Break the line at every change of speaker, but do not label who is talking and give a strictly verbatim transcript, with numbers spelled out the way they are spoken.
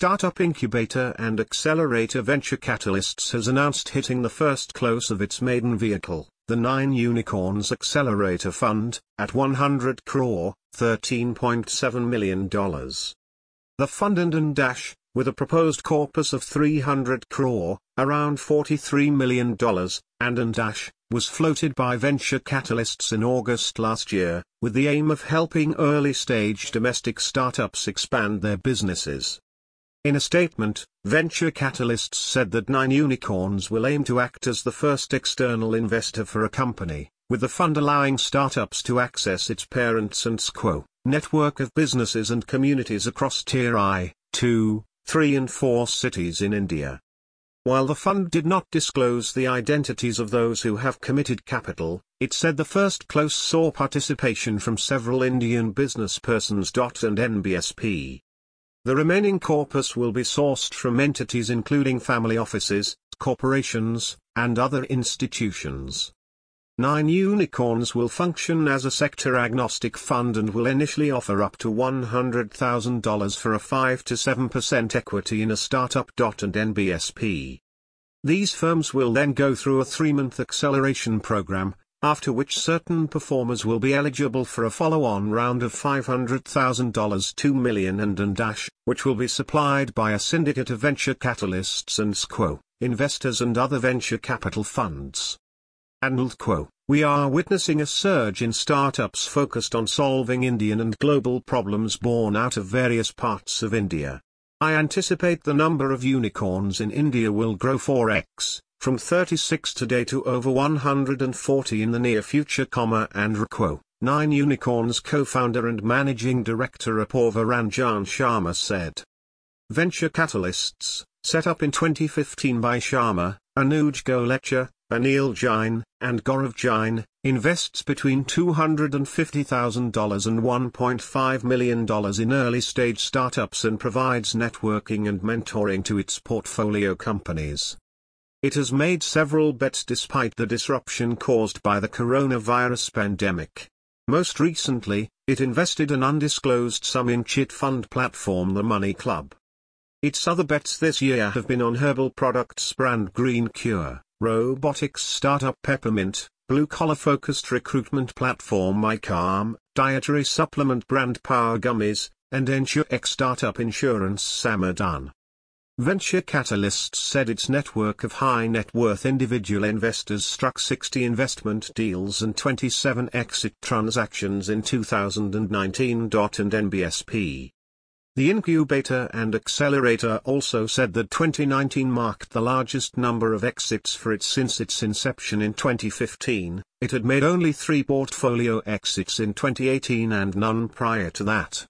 startup incubator and accelerator Venture Catalysts has announced hitting the first close of its maiden vehicle, the Nine Unicorns Accelerator Fund, at one hundred crore, thirteen point seven million dollars. The fund and and dash, with a proposed corpus of three hundred crore, around forty-three million dollars, and and dash, was floated by Venture Catalysts in August last year, with the aim of helping early-stage domestic startups expand their businesses. In a statement, Venture Catalysts said that Nine Unicorns will aim to act as the first external investor for a company, with the fund allowing startups to access its parents and Squo network of businesses and communities across Tier one, two, three and four cities in India. While the fund did not disclose the identities of those who have committed capital, it said the first close saw participation from several Indian businesspersons and N B S P. The remaining corpus will be sourced from entities including family offices, corporations, and other institutions. Nine Unicorns will function as a sector-agnostic fund and will initially offer up to one hundred thousand dollars for a five to seven percent equity in a startup. And N B S P. These firms will then go through a three-month acceleration program, after which certain performers will be eligible for a follow-on round of five hundred thousand dollars two million dollars and and dash, which will be supplied by a syndicate of Venture Catalysts and Squo investors and other venture capital funds. And quote, "We are witnessing a surge in startups focused on solving Indian and global problems born out of various parts of India. I anticipate the number of unicorns in India will grow four x, from thirty-six today to over one hundred forty in the near future, and quote, Nine Unicorns co-founder and managing director Apoorva Ranjan Sharma said. Venture Catalysts, set up in twenty fifteen by Sharma, Anuj Golecha, Anil Jain, and Gaurav Jain, invests between two hundred fifty thousand dollars and one point five million dollars in early-stage startups and provides networking and mentoring to its portfolio companies. It has made several bets despite the disruption caused by the coronavirus pandemic. Most recently, it invested an undisclosed sum in chit fund platform The Money Club. Its other bets this year have been on herbal products brand Green Cure, robotics startup Peppermint, blue-collar-focused recruitment platform iCalm, dietary supplement brand Power Gummies, and InsurTech startup Insurance Samadhan. Venture Catalysts said its network of high-net-worth individual investors struck sixty investment deals and twenty-seven exit transactions in two thousand nineteen. And N B S P. The incubator and accelerator also said that twenty nineteen marked the largest number of exits for it since its inception in twenty fifteen. It had made only three portfolio exits in twenty eighteen and none prior to that.